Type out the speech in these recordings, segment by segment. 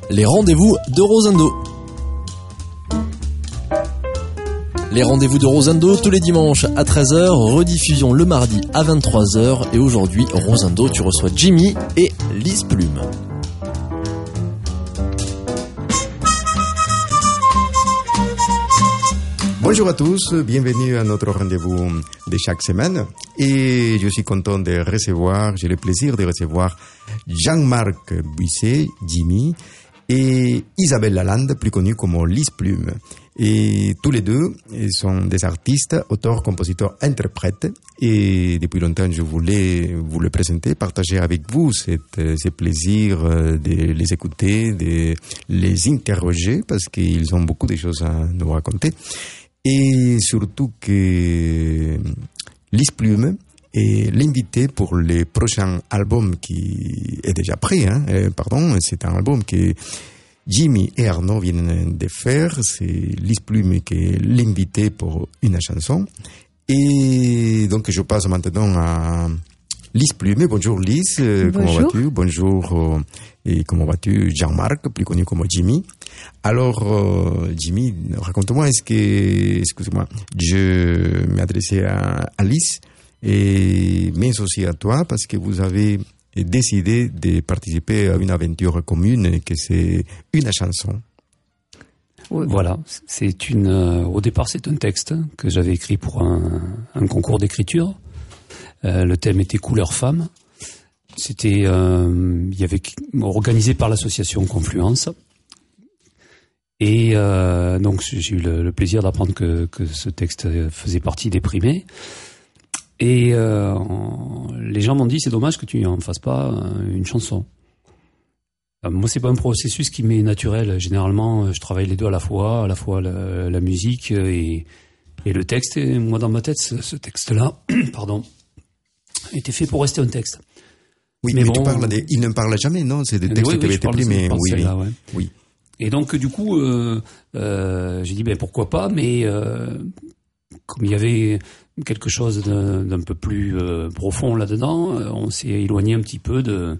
les rendez-vous de Rosendo. Les rendez-vous de Rosendo tous les dimanches à 13h, rediffusion le mardi à 23h. Et aujourd'hui, Rosendo, tu reçois Jimmy et Lise Plume. Bonjour à tous, bienvenue à notre rendez-vous de chaque semaine. Et je suis content de recevoir, j'ai le plaisir de recevoir Jean-Marc Buisset, Jimmy, et Isabelle Lalande, plus connue comme Lise Plume. Et tous les deux sont des artistes, auteurs, compositeurs, interprètes. Et depuis longtemps, je voulais vous le présenter, partager avec vous ce plaisir de les écouter, de les interroger, parce qu'ils ont beaucoup de choses à nous raconter. Et surtout que Lise Plume est l'invité pour le prochain album qui est déjà prêt. C'est un album que Jimmy et Arnaud viennent de faire. C'est Lise Plume qui est l'invité pour une chanson. Et donc je passe maintenant à Lise Plume. Bonjour Lise, comment vas-tu? Bonjour, et comment vas-tu Jean-Marc, plus connu comme Jimmy. Alors Jimmy, raconte-moi, excuse-moi, je m'adressais à Lise, mais aussi à toi, parce que vous avez décidé de participer à une aventure commune, que c'est une chanson. Voilà, au départ c'est un texte que j'avais écrit pour un concours d'écriture. Le thème était couleur femme. C'était organisé par l'association Confluence. Et donc j'ai eu le plaisir d'apprendre que ce texte faisait partie des primés. Et les gens m'ont dit c'est dommage que tu n'en fasses pas une chanson. Moi c'est pas un processus qui m'est naturel. Généralement je travaille les deux à la fois la musique et le texte. Et moi dans ma tête ce texte-là, pardon, était fait pour rester un texte. Oui, mais bon, il ne parle jamais, non? C'est des textes qui avaient été pris, mais oui. Et donc, du coup, j'ai dit, pourquoi pas, mais comme il y avait quelque chose d'un peu plus profond là-dedans, on s'est éloigné un petit peu de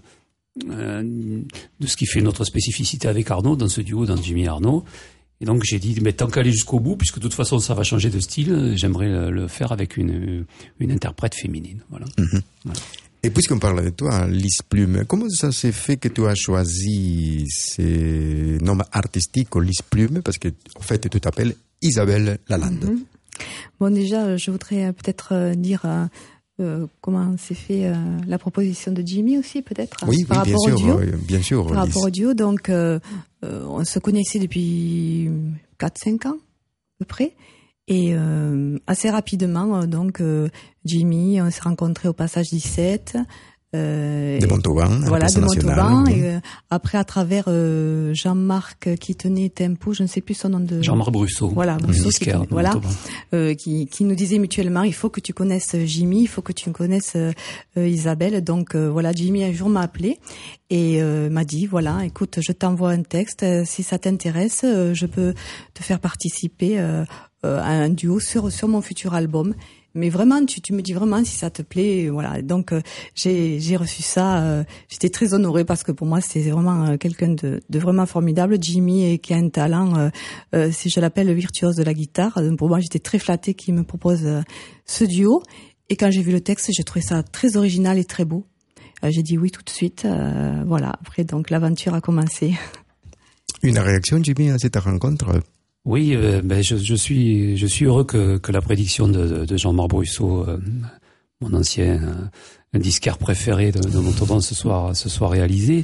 ce qui fait notre spécificité avec Arnaud, dans ce duo, dans Jimmy et Arnaud. Et donc, j'ai dit, tant qu'aller jusqu'au bout, puisque de toute façon, ça va changer de style, j'aimerais le faire avec une interprète féminine. Voilà. Mm-hmm. Voilà. Et puisqu'on parle de toi, Lise Plume, comment ça s'est fait que tu as choisi ce nom artistique, Lise Plume, parce que en fait tu t'appelles Isabelle Lalande. Mm-hmm. Bon, déjà, je voudrais peut-être dire comment s'est fait la proposition de Jimmy aussi, peut-être. Oui, bien sûr. Par rapport au duo, donc on se connaissait depuis 4-5 ans, à peu près. Et assez rapidement, donc Jimmy, on s'est rencontrés au Passage 17. De Montauban. Voilà, de Montauban. Et après, à travers Jean-Marc qui tenait Tempo, je ne sais plus son nom de... Jean-Marc Brusseau. Voilà, Brusseau, qui nous disait mutuellement, il faut que tu connaisses Jimmy, il faut que tu connaisses Isabelle. Donc voilà, Jimmy un jour m'a appelé et m'a dit, voilà, écoute, je t'envoie un texte, si ça t'intéresse, je peux te faire participer à un duo sur mon futur album. Mais vraiment, tu me dis vraiment si ça te plaît, voilà. Donc j'ai reçu ça. J'étais très honorée parce que pour moi c'est vraiment quelqu'un de vraiment formidable. Jimmy qui a un talent, si je l'appelle le virtuose de la guitare. Pour moi, j'étais très flattée qu'il me propose ce duo. Et quand j'ai vu le texte, j'ai trouvé ça très original et très beau. J'ai dit oui tout de suite. Voilà. Après, donc l'aventure a commencé. Une réaction, Jimmy, à cette rencontre? Oui, je suis heureux que la prédiction de Jean-Marc Brusseau, mon ancien disquaire préféré de Montauban, se soit réalisée.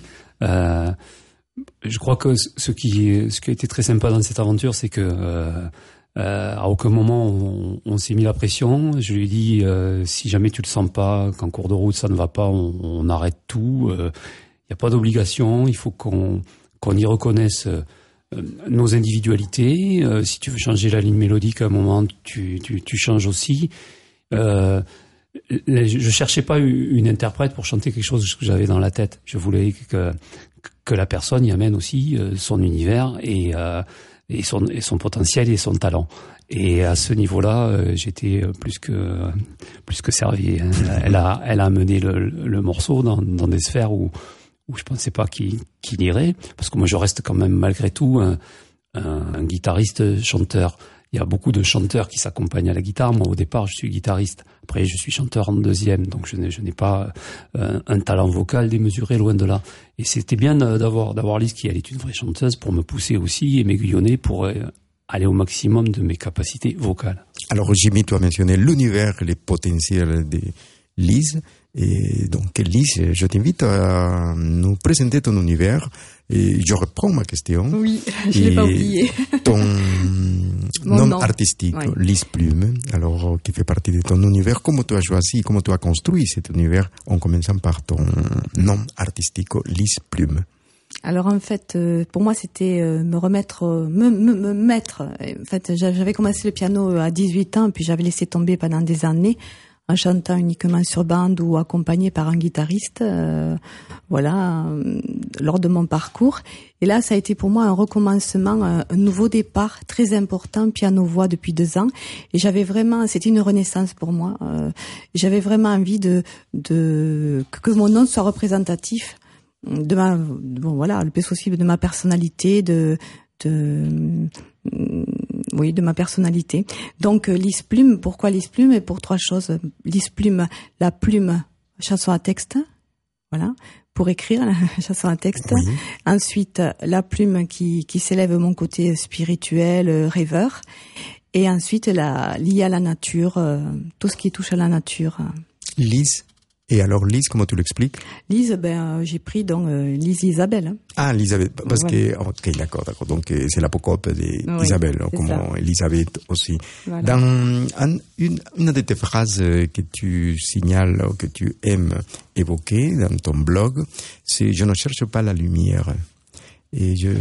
Je crois que ce qui a été très sympa dans cette aventure, c'est que à aucun moment on s'est mis la pression. Je lui ai dit si jamais tu le sens pas, qu'en cours de route ça ne va pas, on arrête tout. Il n'y a pas d'obligation. Il faut qu'on y reconnaisse nos individualités. Si tu veux changer la ligne mélodique à un moment, tu changes aussi. Je cherchais pas une interprète pour chanter quelque chose que j'avais dans la tête. Je voulais que la personne y amène aussi son univers et son potentiel et son talent. Et à ce niveau-là, j'étais plus que servi. Elle a amené le morceau dans des sphères où où je pensais pas qu'il irait, parce que moi je reste quand même malgré tout un guitariste chanteur. Il y a beaucoup de chanteurs qui s'accompagnent à la guitare. Moi, au départ, je suis guitariste. Après, je suis chanteur en deuxième, donc je n'ai pas un talent vocal démesuré, loin de là. Et c'était bien d'avoir Lise, qui elle est une vraie chanteuse, pour me pousser aussi et m'aiguillonner pour aller au maximum de mes capacités vocales. Alors, Jimmy, tu as mentionné l'univers, les potentiels de Lise. Et donc, Lise, je t'invite à nous présenter ton univers. Et je reprends ma question. Oui, je l'ai pas oublié. Ton nom artistique, oui. Lise Plume, alors qui fait partie de ton univers. Comment tu as choisi, comment tu as construit cet univers en commençant par ton nom artistique, Lise Plume? Alors en fait, pour moi, c'était me mettre. En fait, j'avais commencé le piano à 18 ans, puis j'avais laissé tomber pendant des années, en chantant uniquement sur bande ou accompagné par un guitariste, lors de mon parcours. Et là, ça a été pour moi un recommencement, un nouveau départ très important, piano-voix depuis 2 ans. Et j'avais vraiment, c'était une renaissance pour moi. J'avais vraiment envie que mon nom soit représentatif de le plus possible de ma personnalité, de ma personnalité. Donc, Lise Plume, pourquoi Lise Plume? Et pour 3 choses. Lise Plume, la plume, chanson à texte. Voilà. Pour écrire la chanson à texte. Oui. Ensuite, la plume qui s'élève mon côté spirituel, rêveur. Et ensuite, liée à la nature, tout ce qui touche à la nature. Lise. Et alors Lise, comment tu l'expliques? Lise, j'ai pris donc Lise Isabelle. Ah, Elisabeth, parce que ok, d'accord. Donc c'est l'apocope d'Isabelle, comme Elisabeth aussi. Voilà. Dans une de tes phrases que tu signales, que tu aimes évoquer dans ton blog, c'est "Je ne cherche pas la lumière". Et je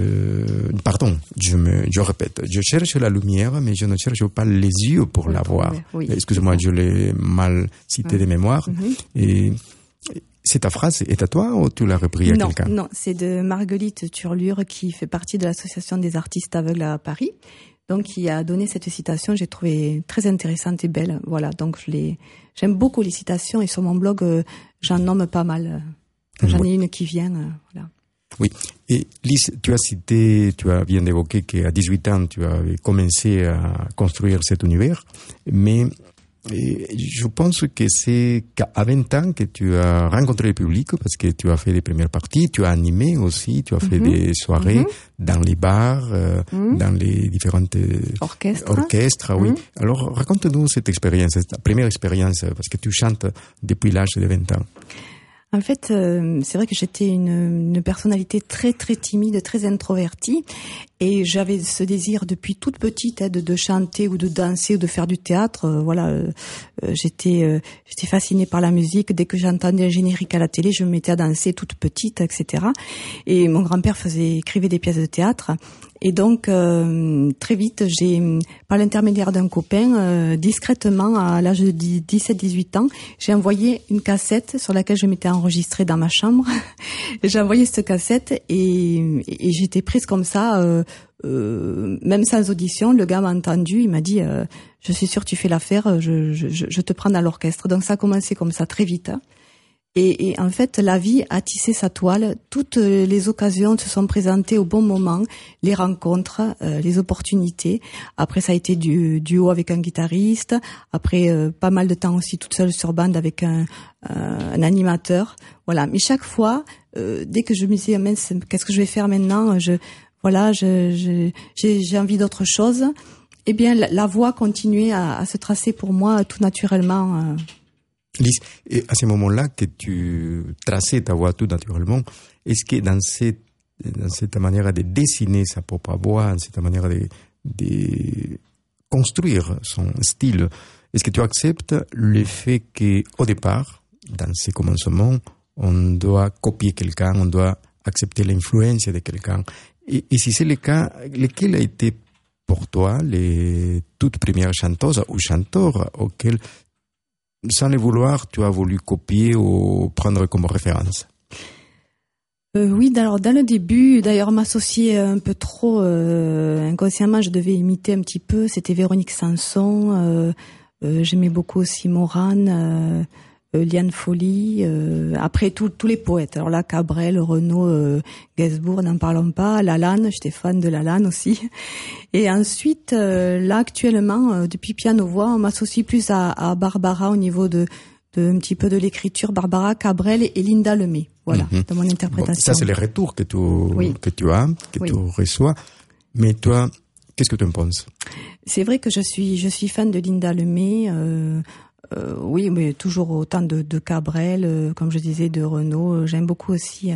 répète, je cherche la lumière, mais je ne cherche pas les yeux pour la voir. Oui, excuse-moi, je l'ai mal cité de mémoire. Et c'est ta phrase, est à toi ou tu l'as repris à quelqu'un? Non, c'est de Marguerite Turlure, qui fait partie de l'association des artistes aveugles à Paris. Donc, qui a donné cette citation, j'ai trouvé très intéressante et belle. Voilà, donc j'aime beaucoup les citations, et sur mon blog, j'en nomme pas mal. J'en ai une qui vient, voilà. Oui, et Lise, tu viens d'évoquer qu'à 18 ans, tu avais commencé à construire cet univers, mais je pense que c'est qu'à 20 ans que tu as rencontré le public, parce que tu as fait les premières parties, tu as animé aussi, tu as fait des soirées dans les bars, dans les différentes orchestres, oui. Alors, raconte-nous cette expérience, ta première expérience, parce que tu chantes depuis l'âge de 20 ans. En fait, c'est vrai que j'étais une personnalité très très timide, très introvertie, et j'avais ce désir depuis toute petite de chanter ou de danser ou de faire du théâtre. J'étais fascinée par la musique. Dès que j'entendais un générique à la télé, je me mettais à danser toute petite, etc. Et mon grand-père écrivait des pièces de théâtre. Et donc, très vite, par l'intermédiaire d'un copain, discrètement, à l'âge de 17-18 ans, j'ai envoyé une cassette sur laquelle je m'étais enregistrée dans ma chambre. J'ai envoyé cette cassette et j'étais prise comme ça, même sans audition. Le gars m'a entendu, il m'a dit je suis sûre tu fais l'affaire, je te prends dans l'orchestre. Donc ça a commencé comme ça très vite. Et en fait, la vie a tissé sa toile. Toutes les occasions se sont présentées au bon moment, les rencontres, les opportunités. Après, ça a été du duo avec un guitariste. Après, pas mal de temps aussi toute seule sur bande avec un animateur. Voilà. Mais chaque fois, dès que je me disais, mince, qu'est-ce que je vais faire maintenant? J'ai envie d'autre chose. Eh bien, la voie continuait à se tracer pour moi tout naturellement. Lise, et à ce moment-là que tu traçais ta voix tout naturellement, est-ce que dans cette manière de dessiner sa propre voix, dans cette manière de construire son style, est-ce que tu acceptes le fait qu'au départ, dans ces commencements, on doit copier quelqu'un, on doit accepter l'influence de quelqu'un? Et si c'est le cas, lequel a été pour toi les toutes premières chanteuses ou chanteurs auxquels, sans le vouloir, tu as voulu copier ou prendre comme référence? Oui, alors dans le début, d'ailleurs m'associer un peu trop inconsciemment, je devais imiter un petit peu. C'était Véronique Sanson, j'aimais beaucoup aussi Morane, Liane Folly, après tous les poètes. Alors là, Cabrel, Renaud, Gainsbourg, n'en parlons pas. Lalanne, j'étais fan de Lalanne aussi. Et ensuite, là actuellement, depuis piano-voix, on m'associe plus à Barbara au niveau de un petit peu de l'écriture. Barbara, Cabrel et Linda Lemay. Voilà, dans mon interprétation. Bon, ça, c'est les retours que tu as, tu reçois. Mais toi, qu'est-ce que tu en penses? C'est vrai que je suis fan de Linda Lemay. Oui, mais toujours autant de Cabrel, comme je disais, de Renaud. J'aime beaucoup aussi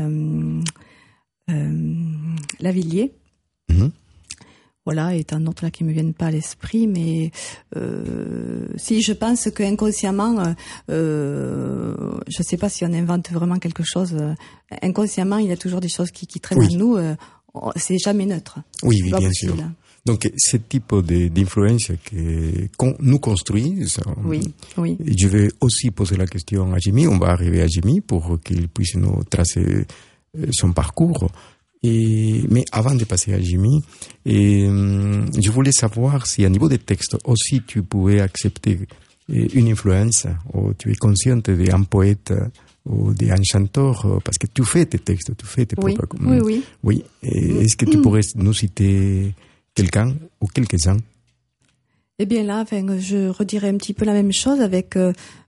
Lavilliers. Voilà, et tant d'autres là qui me viennent pas à l'esprit, mais si je pense que inconsciemment, je sais pas si on invente vraiment quelque chose. Inconsciemment, il y a toujours des choses qui traînent en nous. C'est jamais neutre. Oui, bien sûr. Donc, ce type d'influence qu'on nous construit. Ça, oui. Je vais aussi poser la question à Jimmy. On va arriver à Jimmy pour qu'il puisse nous tracer son parcours. Mais avant de passer à Jimmy, je voulais savoir si à niveau des textes aussi tu pouvais accepter une influence, ou tu es consciente d'un poète ou d'un chanteur, parce que tu fais tes textes, tu fais tes propres... Oui. Est-ce que tu pourrais nous citer quelqu'un ou quelques-uns? Eh bien là, je redirais un petit peu la même chose avec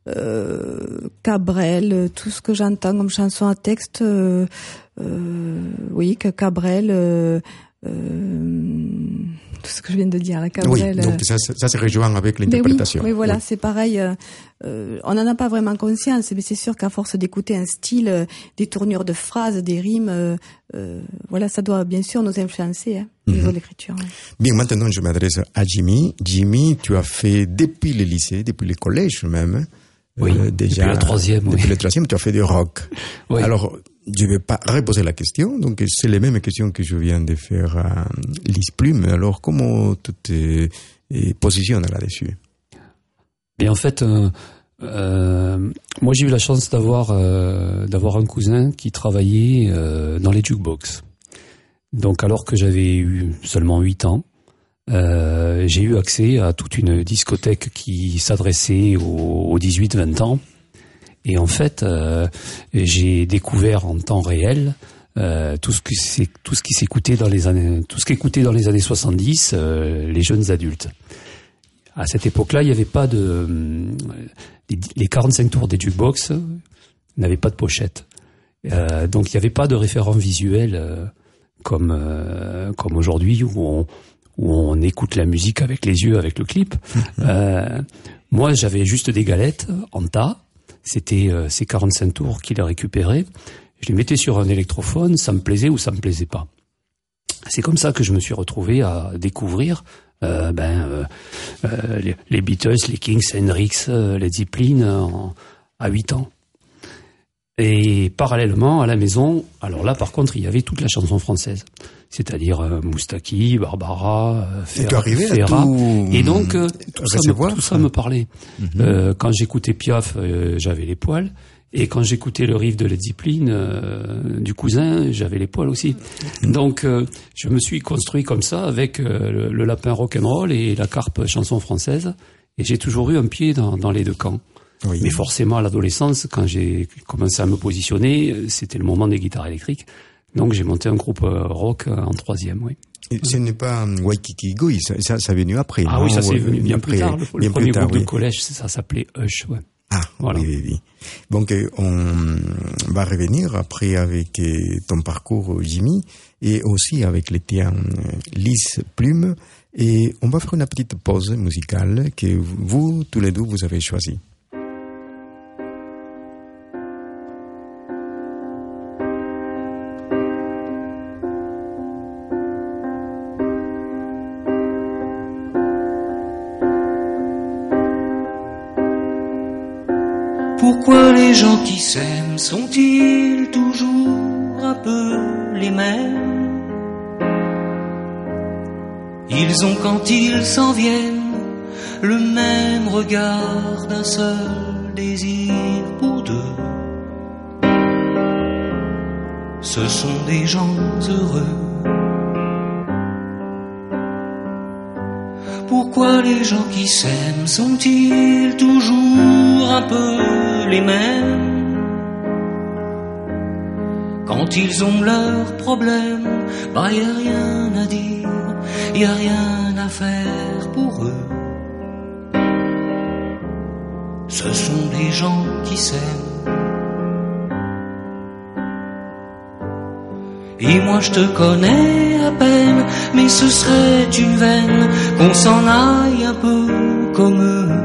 Cabrel, tout ce que j'entends comme chanson à texte, oui, que Cabrel, tout ce que je viens de dire, la Cabrel. Oui, donc ça se rejoint avec l'interprétation. Oui, voilà, c'est pareil. On n'en a pas vraiment conscience, mais c'est sûr qu'à force d'écouter un style, des tournures de phrases, des rimes, voilà, ça doit bien sûr nous influencer au niveau de l'écriture. Ouais. Bien, maintenant je m'adresse à Jimmy. Jimmy, tu as fait depuis le lycée, depuis le collège même. Oui, déjà, depuis la troisième. Depuis le troisième, tu as fait du rock. Oui. Alors, je ne vais pas reposer la question, donc c'est les mêmes questions que je viens de faire à Lise Plume. Alors, comment tu te positionnes là-dessus? Bien, en fait, moi j'ai eu la chance d'avoir un cousin qui travaillait dans les jukebox. Donc, alors que j'avais eu seulement 8 ans, j'ai eu accès à toute une discothèque qui s'adressait aux 18-20 ans. Et en fait, j'ai découvert en temps réel tout ce qui s'écoutait dans les années 70, les jeunes adultes. À cette époque-là, il n'y avait pas les 45 tours des jukebox n'avaient pas de pochette. Donc il n'y avait pas de référent visuel comme aujourd'hui où on écoute la musique avec les yeux, avec le clip. Moi, j'avais juste des galettes en tas. C'était ces 45 tours qu'il a récupérés. Je les mettais sur un électrophone, ça me plaisait ou ça me plaisait pas. C'est comme ça que je me suis retrouvé à découvrir les Beatles, les Kings, Hendrix, les Zeppelin à 8 ans. Et parallèlement, à la maison, alors là, par contre, il y avait toute la chanson française. C'est-à-dire Moustaki, Barbara, Ferra. Et donc, tout ça me parlait. Quand j'écoutais Piaf, j'avais les poils. Et quand j'écoutais le riff de Led Zeppelin, du cousin, j'avais les poils aussi. Donc, je me suis construit comme ça, avec le lapin rock'n'roll et la carpe chanson française. Et j'ai toujours eu un pied dans les deux camps. Oui. Mais forcément, à l'adolescence, quand j'ai commencé à me positionner, c'était le moment des guitares électriques. Donc, j'ai monté un groupe rock en troisième, oui. Et ce n'est pas Waikiki Goi, ça est venu après. Ah non, oui, ça c'est venu bien plus tard. Le premier groupe de collège, ça s'appelait Hush, ouais. Ah, voilà. Oui. Donc, on va revenir après avec ton parcours, Jimmy, et aussi avec les tiens, Lise Plume. Et on va faire une petite pause musicale que vous, tous les deux, vous avez choisie. Pourquoi les gens qui s'aiment sont-ils toujours un peu les mêmes? Ils ont quand ils s'en viennent le même regard d'un seul désir pour deux. Ce sont des gens heureux. Pourquoi les gens qui s'aiment sont-ils toujours un peu les mêmes. Quand ils ont leurs problèmes, bah y a rien à dire, y a rien à faire pour eux. Ce sont des gens qui s'aiment. Et moi je te connais à peine, mais ce serait une veine qu'on s'en aille un peu comme eux.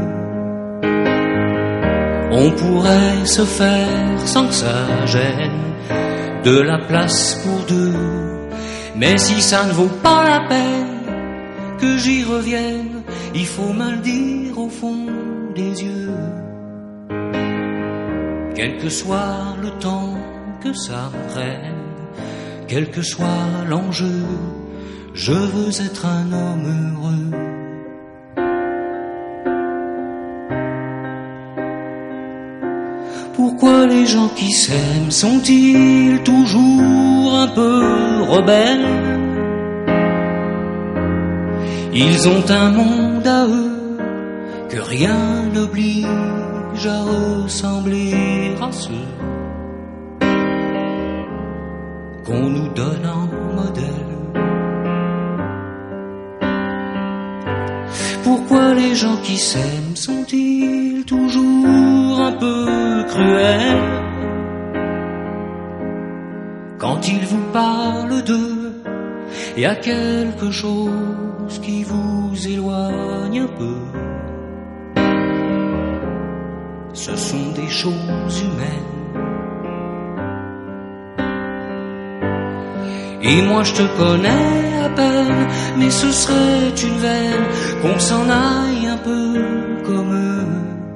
On pourrait se faire sans que ça gêne de la place pour deux. Mais si ça ne vaut pas la peine que j'y revienne, il faut me le dire au fond des yeux. Quel que soit le temps que ça me prenne, quel que soit l'enjeu, je veux être un homme heureux. Pourquoi les gens qui s'aiment sont-ils toujours un peu rebelles? Ils ont un monde à eux que rien n'oblige à ressembler à ceux qu'on nous donne en modèle. Pourquoi les gens qui s'aiment sont-ils toujours un peu cruels quand ils vous parlent d'eux? Y a quelque chose qui vous éloigne un peu. Ce sont des choses humaines. Et moi je te connais à peine, mais ce serait une veine qu'on s'en aille un peu comme eux.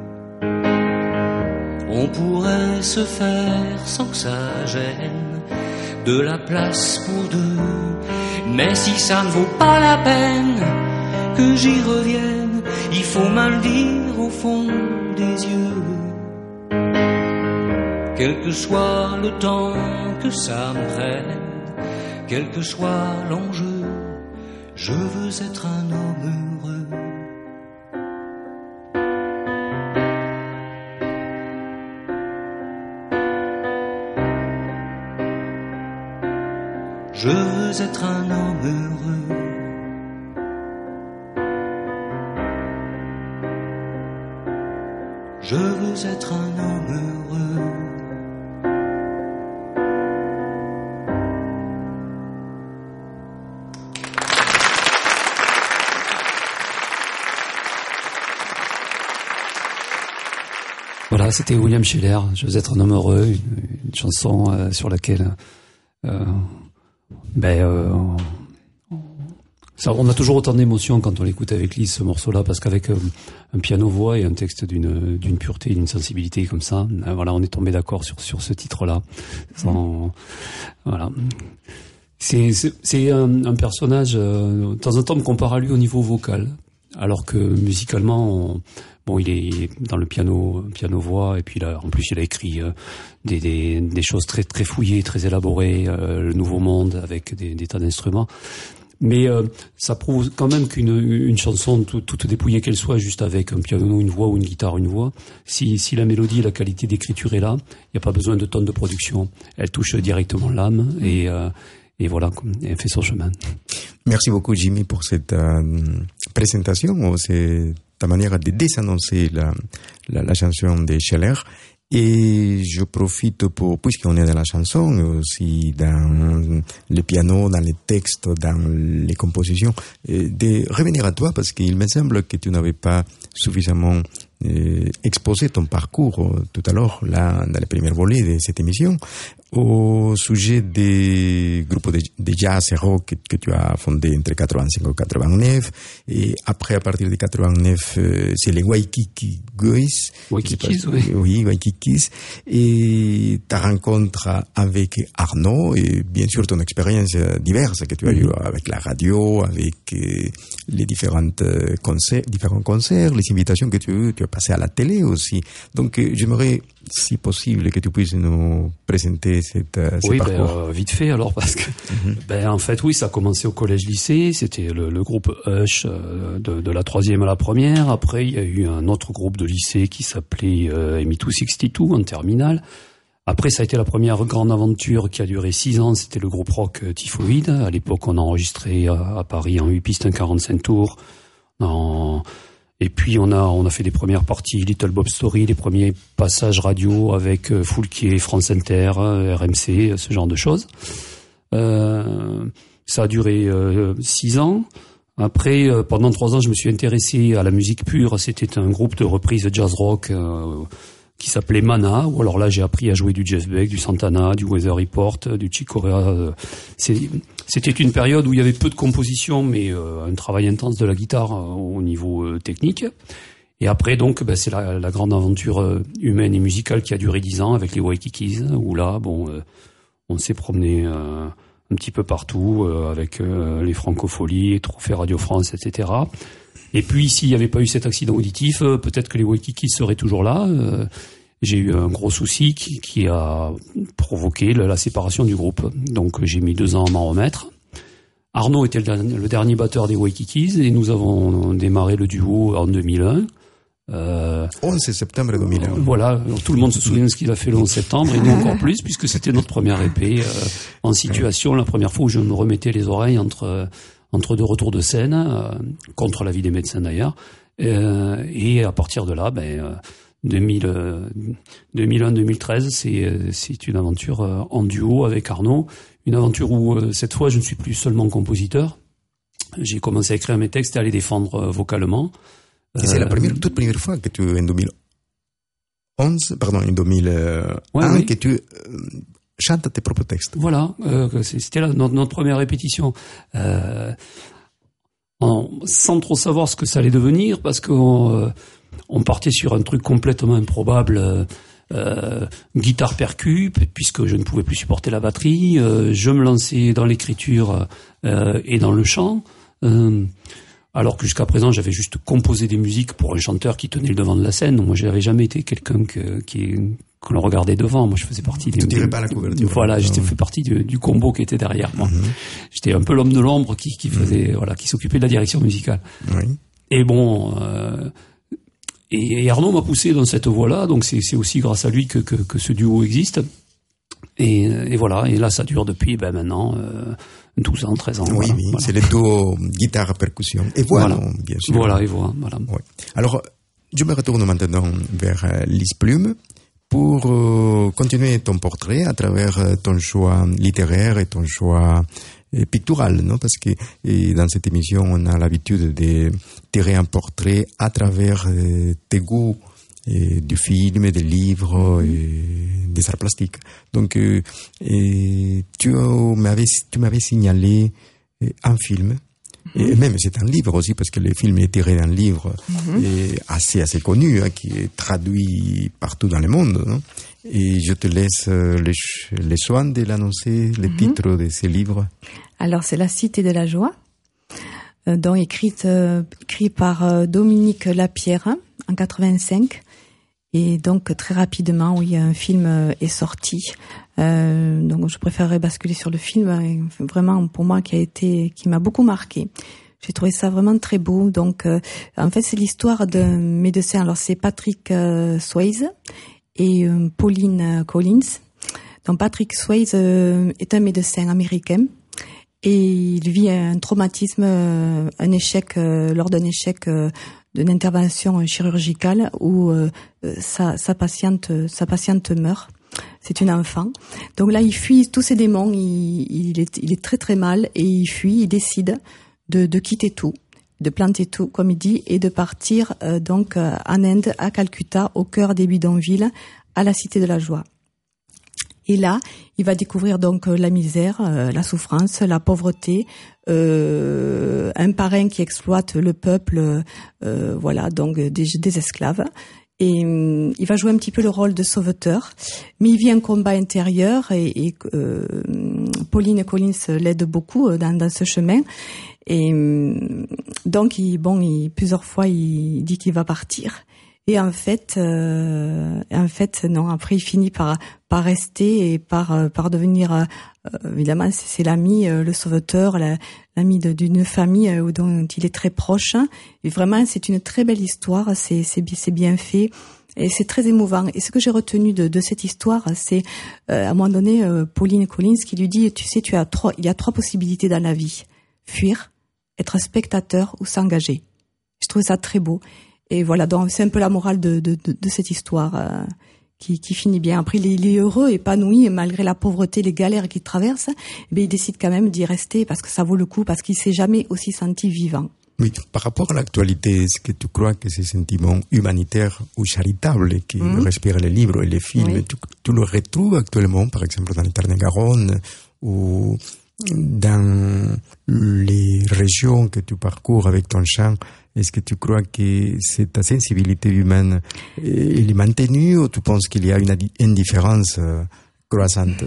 On pourrait se faire sans que ça gêne de la place pour deux. Mais si ça ne vaut pas la peine que j'y revienne, il faut me le dire au fond des yeux. Quel que soit le temps que ça me prenne, quel que soit l'enjeu, je veux être un homme heureux. Je veux être un homme heureux. Je veux être un homme heureux. Voilà, c'était William Scheller, Je veux être un homme heureux, une chanson sur laquelle on a toujours autant d'émotions quand on l'écoute avec Lise, ce morceau-là, parce qu'avec un piano-voix et un texte d'une pureté, d'une sensibilité comme ça, voilà, on est tombé d'accord sur ce titre-là. Voilà. C'est un personnage, de temps en temps, on me compare à lui au niveau vocal, alors que musicalement, il est dans le piano-voix, et puis là, en plus, il a écrit des choses très très fouillées, très élaborées, le Nouveau Monde avec des tas d'instruments. Mais ça prouve quand même qu'une chanson, toute dépouillée qu'elle soit, juste avec un piano, une voix, ou une guitare, une voix, si la mélodie, la qualité d'écriture est là, il n'y a pas besoin de tonnes de production. Elle touche directement l'âme et voilà, elle fait son chemin. Merci beaucoup, Jimmy, pour cette présentation. C'est ta manière de désannoncer la chanson de Scheller. Et je profite puisqu'on est dans la chanson, aussi dans le piano, dans les textes, dans les compositions, de revenir à toi, parce qu'il me semble que tu n'avais pas suffisamment exposé ton parcours tout à l'heure, là, dans les premiers volets de cette émission, au sujet des groupes de jazz et rock que tu as fondés entre 85 et 89, et après, à partir de 89, c'est les Waikiki Guys. Waikikis, oui. Oui, Waikikis. Et ta rencontre avec Arnaud, et bien sûr ton expérience diverse que tu as eu avec la radio, avec les différents concerts, les invitations que tu as passées à la télé aussi. Donc, j'aimerais si possible, que tu puisses nous présenter ce parcours. Vite fait alors, parce que en fait oui, ça a commencé au collège-lycée. C'était le groupe Hush de la 3e à la 1re. Après il y a eu un autre groupe de lycée qui s'appelait ME262 en terminale. Après, ça a été la première grande aventure qui a duré 6 ans. C'était le groupe rock Typhoïde. À l'époque, on a enregistré à Paris en 8 pistes, un 45 tours. Et puis, on a fait des premières parties, Little Bob Story, les premiers passages radio avec Foulquier, France Inter, RMC, ce genre de choses. Ça a duré 6 ans. Après, pendant 3 ans, je me suis intéressé à la musique pure. C'était un groupe de reprise jazz rock qui s'appelait Mana, ou alors là j'ai appris à jouer du Jeff Beck, du Santana, du Weather Report, du Chick Corea. C'était une période où il y avait peu de composition, mais un travail intense de la guitare au niveau technique. Et après donc c'est la grande aventure humaine et musicale qui a duré 10 ans avec les Waikikis, où là on s'est promené un petit peu partout avec les Francopholies, les Trophées Radio France, etc. Et puis, s'il n'y avait pas eu cet accident auditif, peut-être que les Waikikis seraient toujours là. J'ai eu un gros souci qui a provoqué la séparation du groupe. Donc, j'ai mis 2 ans à m'en remettre. Arnaud était le dernier batteur des Waikikis et nous avons démarré le duo en 2001. 11 septembre 2001. Voilà, tout le monde se souvient de ce qu'il a fait le 11 septembre et nous encore plus, puisque c'était notre première épée en situation, la première fois où je me remettais les oreilles entre 2 retours de scène, contre l'avis des médecins d'ailleurs, et à partir de là, 2001-2013, c'est une aventure en duo avec Arnaud, une aventure où cette fois je ne suis plus seulement compositeur, j'ai commencé à écrire mes textes et à les défendre vocalement. Et c'est la toute première fois que tu, en 2001, que tu chante tes propres textes. Voilà, c'était notre première répétition. Sans trop savoir ce que ça allait devenir, parce qu'on partait sur un truc complètement improbable, guitare percu, puisque je ne pouvais plus supporter la batterie. Je me lançais dans l'écriture et dans le chant. Alors que jusqu'à présent, j'avais juste composé des musiques pour un chanteur qui tenait le devant de la scène. Moi, j'avais jamais été quelqu'un que l'on regardait devant. Moi, je faisais partie des... Tu tirais pas la couverture. Voilà, j'étais fait partie du combo qui était derrière moi. J'étais un peu l'homme de l'ombre qui faisait, qui s'occupait de la direction musicale. Oui. Et bon, et Arnaud m'a poussé dans cette voie-là, donc c'est aussi grâce à lui que ce duo existe. Et voilà, et là, ça dure depuis, maintenant, 12 ans, 13 ans. Oui, voilà. C'est le duo guitare-percussion. Et voix, voilà. Bien sûr. Voilà, et voix, voilà. Oui. Alors, je me retourne maintenant vers Lise Plume pour continuer ton portrait à travers ton choix littéraire et ton choix pictural, non? Parce que dans cette émission, on a l'habitude de tirer un portrait à travers tes goûts du film, des livres, des arts plastiques. Donc, tu m'avais signalé un film, et même c'est un livre aussi, parce que le film est tiré d'un livre assez connu, qui est traduit partout dans le monde, non? Et je te laisse les soins de l'annoncer, le titre de ce livre. Alors, c'est La Cité de la Joie, donc écrit par Dominique Lapierre en 85. Et donc très rapidement, oui, un film est sorti. Donc je préférerais basculer sur le film, vraiment pour moi qui m'a beaucoup marqué. J'ai trouvé ça vraiment très beau. Donc en fait c'est l'histoire d'un médecin. Alors c'est Patrick Swayze et Pauline Collins. Donc Patrick Swayze est un médecin américain et il vit un traumatisme, un échec lors d'un échec d'une intervention chirurgicale où sa patiente meurt. C'est une enfant. Donc là, il fuit tous ses démons. Il est très très mal et il fuit. Il décide de quitter tout, de planter tout, comme il dit, et de partir donc en Inde, à Calcutta, au cœur des bidonvilles, à la Cité de la Joie. Et là, il va découvrir donc la misère, la souffrance, la pauvreté, un parrain qui exploite le peuple, donc des esclaves. Et il va jouer un petit peu le rôle de sauveteur, mais il vit un combat intérieur et Pauline Collins l'aide beaucoup dans ce chemin. Et donc plusieurs fois il dit qu'il va partir. Et en fait, non. Après, il finit par rester et par devenir, évidemment, c'est l'ami, le sauveteur, l'ami d'une famille dont il est très proche. Et vraiment, c'est une très belle histoire. C'est bien fait. Et c'est très émouvant. Et ce que j'ai retenu de cette histoire, c'est à un moment donné, Pauline Collins qui lui dit, tu sais, il y a 3 possibilités dans la vie: fuir, être spectateur ou s'engager. Je trouvais ça très beau. Et voilà, donc c'est un peu la morale de cette histoire qui finit bien. Après, il est heureux, épanoui, et malgré la pauvreté, les galères qu'il traverse, mais il décide quand même d'y rester parce que ça vaut le coup, parce qu'il s'est jamais aussi senti vivant. Oui, par rapport à l'actualité, est-ce que tu crois que ces sentiments humanitaires ou charitables qui respirent les livres et les films, tu le retrouves actuellement, par exemple, dans les Tarn-et-Garonne ou dans les régions que tu parcours avec ton chant? Est-ce que tu crois que ta sensibilité humaine elle est maintenue, ou tu penses qu'il y a une indifférence croissante?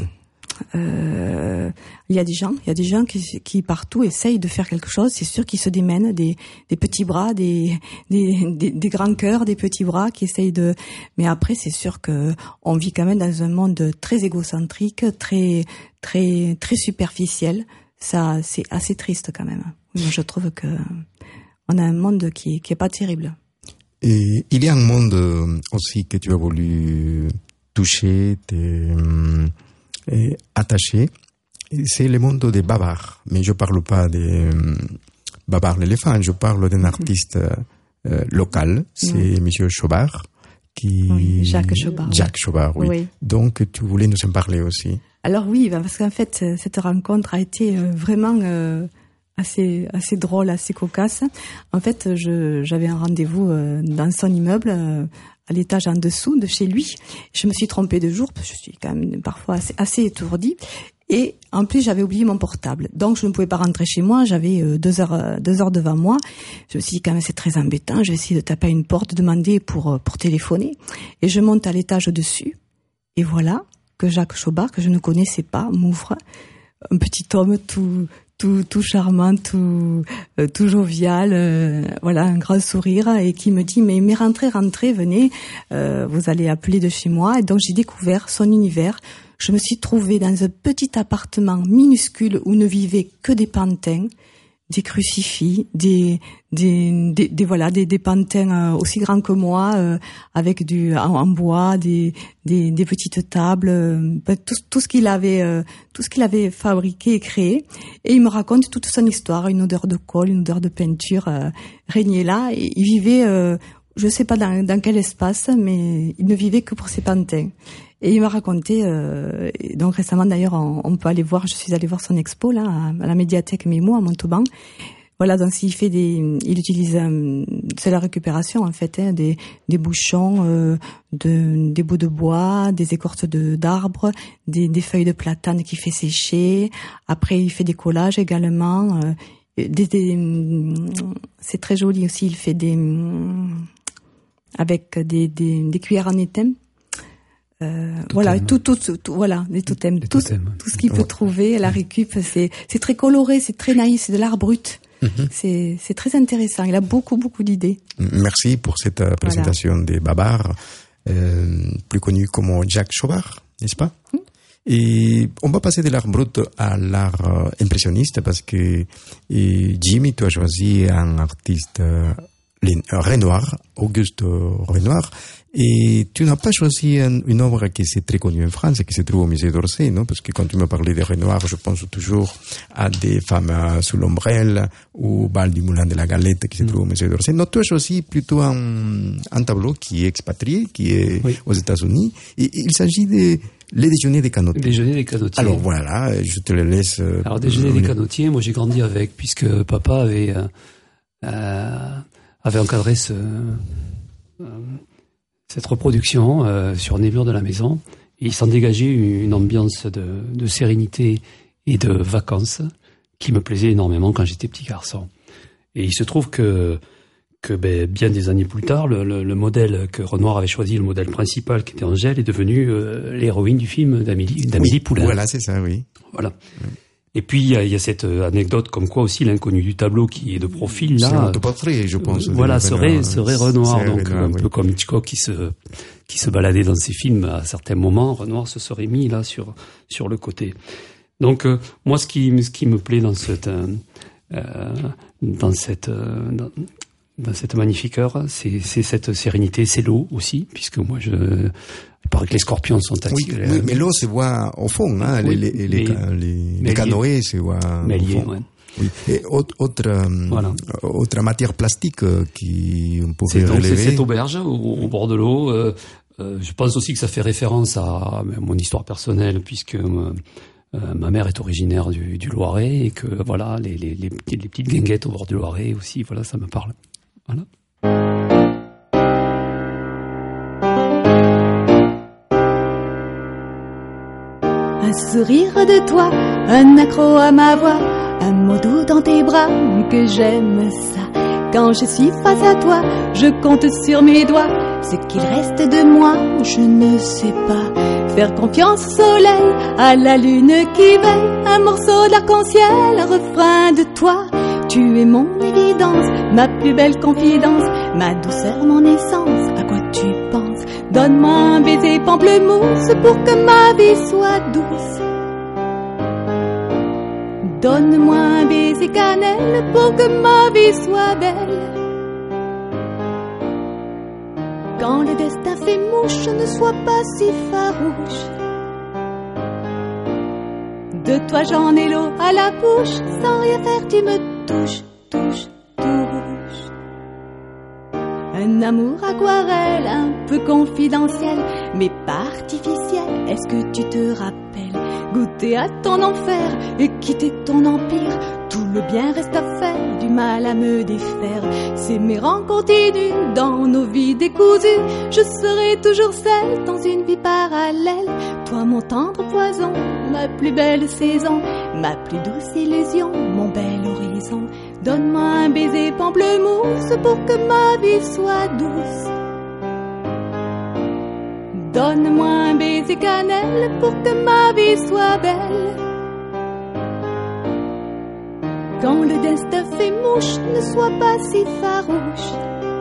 Il y a des gens qui partout essayent de faire quelque chose. C'est sûr qu'ils se démènent des petits bras, des grands cœurs, des petits bras qui essayent de. Mais après, c'est sûr que on vit quand même dans un monde très égocentrique, très très très superficiel. Ça, c'est assez triste quand même. Moi, je trouve que on a un monde qui est pas terrible. Et il y a un monde aussi que tu as voulu toucher, attaché, c'est le monde des bavards. Mais je parle pas des bavards l'éléphant, je parle d'un artiste local, c'est Monsieur Chobard. Oui, Jacques Chobard. Jacques Chobard, oui. Donc tu voulais nous en parler aussi. Alors oui, parce qu'en fait, cette rencontre a été vraiment assez drôle, assez cocasse. En fait, j'avais un rendez-vous dans son immeuble, à l'étage en dessous de chez lui. Je me suis trompée de jour, parce que je suis quand même parfois assez étourdie. Et en plus, j'avais oublié mon portable. Donc, je ne pouvais pas rentrer chez moi. J'avais 2 heures devant moi. Je me suis dit, quand même, c'est très embêtant. Je vais essayer de taper à une porte, demander pour téléphoner. Et je monte à l'étage au-dessus. Et voilà que Jacques Chobard, que je ne connaissais pas, m'ouvre. Un petit homme tout charmant, tout jovial, voilà, un grand sourire, et qui me dit mais rentrez, venez, vous allez appeler de chez moi. Et donc j'ai découvert son univers. Je me suis trouvée dans un petit appartement minuscule où ne vivaient que des pantins, des crucifix, des pantins aussi grands que moi, avec en bois, des petites tables, tout ce qu'il avait fabriqué et créé. Et il me raconte toute son histoire, une odeur de colle, une odeur de peinture régnait là. Et il vivait, je sais pas dans quel espace, mais il ne vivait que pour ses pantins. Et il m'a raconté, donc récemment d'ailleurs, on peut aller voir, je suis allée voir son expo là à la médiathèque Mémo à Montauban. Voilà, donc il utilise, c'est la récupération en fait, des bouchons, des bouts de bois, des écorces d'arbres, des feuilles de platane qu'il fait sécher. Après, il fait des collages également. C'est très joli aussi. Il fait avec des cuillères en étain. Voilà, tout, voilà, des totems, tout ce qu'il peut trouver à la récup, c'est très coloré, c'est très naïf, c'est de l'art brut. C'est très intéressant. Il a beaucoup d'idées. Merci pour cette présentation des bavards, plus connus comme Jacques Chobard, n'est-ce pas? Et on va passer de l'art brut à l'art impressionniste parce que Jimmy, tu as choisi un artiste Renoir, Auguste Renoir, et tu n'as pas choisi une œuvre qui est très connue en France et qui se trouve au musée d'Orsay, non? Parce que quand tu me parlais de Renoir, je pense toujours à des femmes sous l'ombrelle ou au bal du Moulin de la Galette qui se trouve au musée d'Orsay. Non, tu as choisi plutôt un tableau qui est expatrié, qui est aux États-Unis, et il s'agit de Les Déjeuners des Canotiers. Les Déjeuners des Canotiers. Alors voilà, je te le laisse. Alors Déjeuners des Canotiers, moi j'ai grandi avec, puisque papa avait encadré cette reproduction sur les murs de la maison. Et il s'en dégageait une ambiance de sérénité et de vacances qui me plaisait énormément quand j'étais petit garçon. Et il se trouve que bien des années plus tard, le modèle que Renoir avait choisi, le modèle principal qui était Angèle, est devenu l'héroïne du film d'Amélie Poulain. Voilà, c'est ça, oui. Voilà. Oui. Et puis il y a cette anecdote comme quoi aussi l'inconnu du tableau qui est de profil là. C'est un autoportrait, je pense. Voilà, serait Renoir, donc Renoir, un peu comme Hitchcock qui se baladait dans ses films à certains moments. Renoir se serait mis là sur le côté. Donc moi, ce qui me plaît dans cette magnifique heure, c'est cette sérénité, c'est l'eau aussi, puisque moi il paraît que les scorpions sont attirés. Oui, mais l'eau se voit au fond, hein, oui, les canoës se voient au fond. Ouais. Oui. Et autre matière plastique qui on pourrait relever. C'est cette auberge au bord de l'eau. Je pense aussi que ça fait référence à mon histoire personnelle, puisque ma mère est originaire du Loiret, et que voilà, les petites guinguettes au bord du Loiret aussi, voilà, ça me parle. Voilà. Un sourire de toi, un accro à ma voix, un mot doux dans tes bras, que j'aime ça. Quand je suis face à toi, je compte sur mes doigts. Ce qu'il reste de moi, je ne sais pas. Faire confiance au soleil, à la lune qui veille, un morceau d'arc-en-ciel, un refrain de toi. Tu es mon évidence, ma plus belle confidence, ma douceur, mon essence. À quoi tu penses? Donne-moi un baiser pamplemousse pour que ma vie soit douce. Donne-moi un baiser cannelle pour que ma vie soit belle. Quand le destin fait mouche, ne sois pas si farouche. De toi j'en ai l'eau à la bouche, sans rien faire tu me touches, touches, touches. Un amour aquarelle, un peu confidentiel, mais pas artificiel. Est-ce que tu te rappelles goûter à ton enfer et quitter ton empire? Tout le bien reste à faire, du mal à me défaire. S'aimer en continu dans nos vies décousues. Je serai toujours seule dans une vie parallèle. Toi mon tendre poison, ma plus belle saison, ma plus douce illusion, mon bel horizon. Donne-moi un baiser pamplemousse pour que ma vie soit douce. Donne-moi un baiser cannelle pour que ma vie soit belle. Quand le destin fait mouche, ne sois pas si farouche.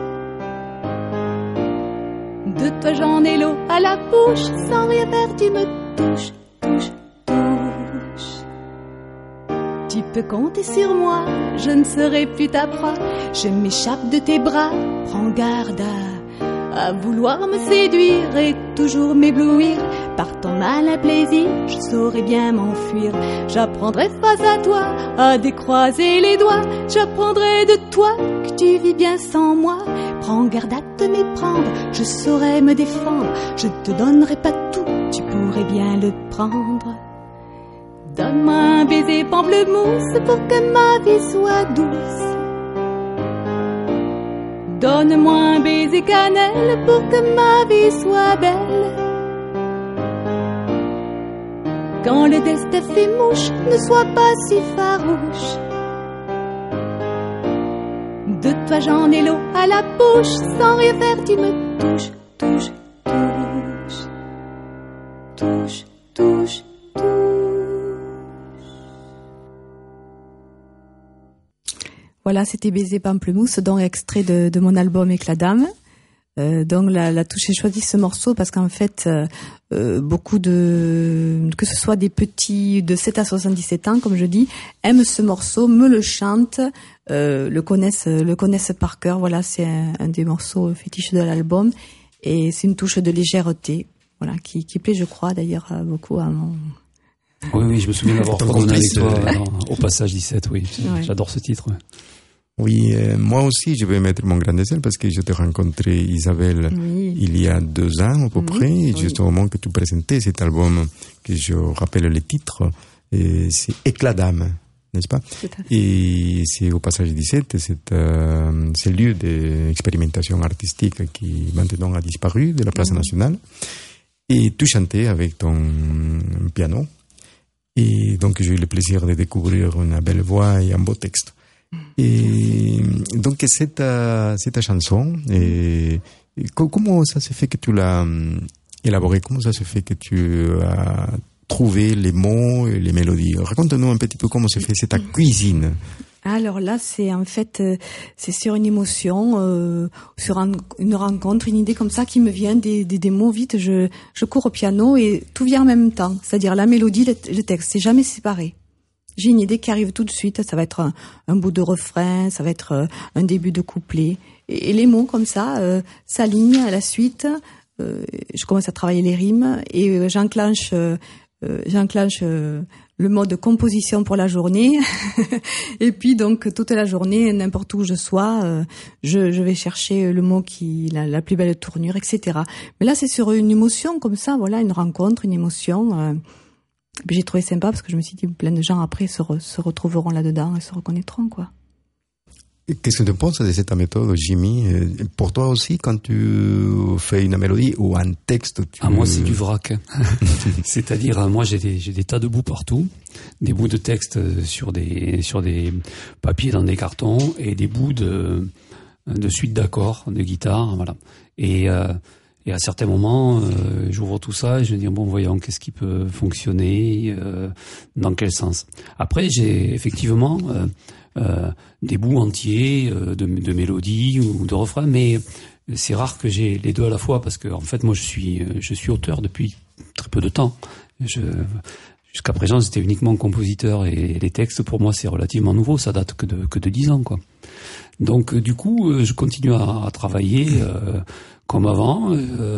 De toi j'en ai l'eau à la bouche, sans rien faire tu me touches, touches, touches. Tu peux compter sur moi, je ne serai plus ta proie. Je m'échappe de tes bras, prends garde à vouloir me séduire et toujours m'éblouir. Par ton malin plaisir, je saurais bien m'enfuir. J'apprendrai face à toi à décroiser les doigts. J'apprendrai de toi que tu vis bien sans moi. Prends garde à te méprendre, je saurais me défendre. Je ne te donnerai pas tout, tu pourrais bien le prendre. Donne-moi un baiser pamplemousse pour que ma vie soit douce. Donne-moi un baiser cannelle pour que ma vie soit belle. Quand le destin fait mouche, ne sois pas si farouche. De toi j'en ai l'eau à la bouche, sans rien faire tu me touches, touches, touches. Touche, touche, Voilà, c'était Baiser Pamplemousse, donc extrait de mon album Éclat d'âme. Donc la touche, j'ai choisi ce morceau parce qu'en fait, beaucoup que ce soit des petits de 7 à 77 ans, comme je dis, aiment ce morceau, me le chantent, le connaissent par cœur. Voilà, c'est un des morceaux fétiches de l'album et c'est une touche de légèreté, voilà, qui plaît, je crois, d'ailleurs beaucoup à mon... Oui, je me souviens d'avoir promené avec toi au passage 17, oui. Ouais. J'adore ce titre. Ouais. Oui, moi aussi, je vais mettre mon grain de sel parce que je t'ai rencontré, Isabelle, il y a 2 ans à peu près, et juste au moment que tu présentais cet album, que je rappelle le titre, c'est Éclat d'âme, n'est-ce pas? Et c'est au passage 17, c'est lieu d'expérimentation artistique qui maintenant a disparu de la place nationale, et tu chantais avec ton piano. Et donc, j'ai eu le plaisir de découvrir une belle voix et un beau texte. Et donc, cette chanson, comment ça se fait que tu l'as élaborée? Comment ça se fait que tu as trouver les mots et les mélodies. Raconte-nous un petit peu comment se fait ta cuisine. Alors là, c'est en fait, c'est sur une émotion, sur une rencontre, une idée comme ça qui me vient, des mots vite. Je cours au piano et tout vient en même temps. C'est-à-dire la mélodie, le texte, c'est jamais séparé. J'ai une idée qui arrive tout de suite. Ça va être un bout de refrain, ça va être un début de couplet. Et les mots comme ça s'alignent à la suite. Je commence à travailler les rimes et j'enclenche le mode composition pour la journée. Et puis donc toute la journée, n'importe où je sois, je vais chercher le mot qui la plus belle tournure, etc. Mais là, c'est sur une émotion comme ça, voilà, une rencontre, une émotion. J'ai trouvé sympa parce que je me suis dit plein de gens après se retrouveront là-dedans et se reconnaîtront, quoi. Qu'est-ce que tu penses de cette méthode, Jimmy? Pour toi aussi, quand tu fais une mélodie ou un texte, moi, c'est du vrac. C'est-à-dire, moi, j'ai des tas de bouts partout, des bouts de texte sur des papiers dans des cartons et des bouts de suite d'accords, de guitare, voilà. Et à certains moments, j'ouvre tout ça et je me dis, bon, voyons, qu'est-ce qui peut fonctionner, dans quel sens. Après, j'ai effectivement des bouts entiers de mélodies ou de refrains, mais c'est rare que j'ai les deux à la fois parce que en fait moi je suis auteur depuis très peu de temps. Jusqu'à présent c'était uniquement compositeur et les textes pour moi c'est relativement nouveau, ça date que de 10 ans, quoi. Donc du coup je continue à travailler comme avant,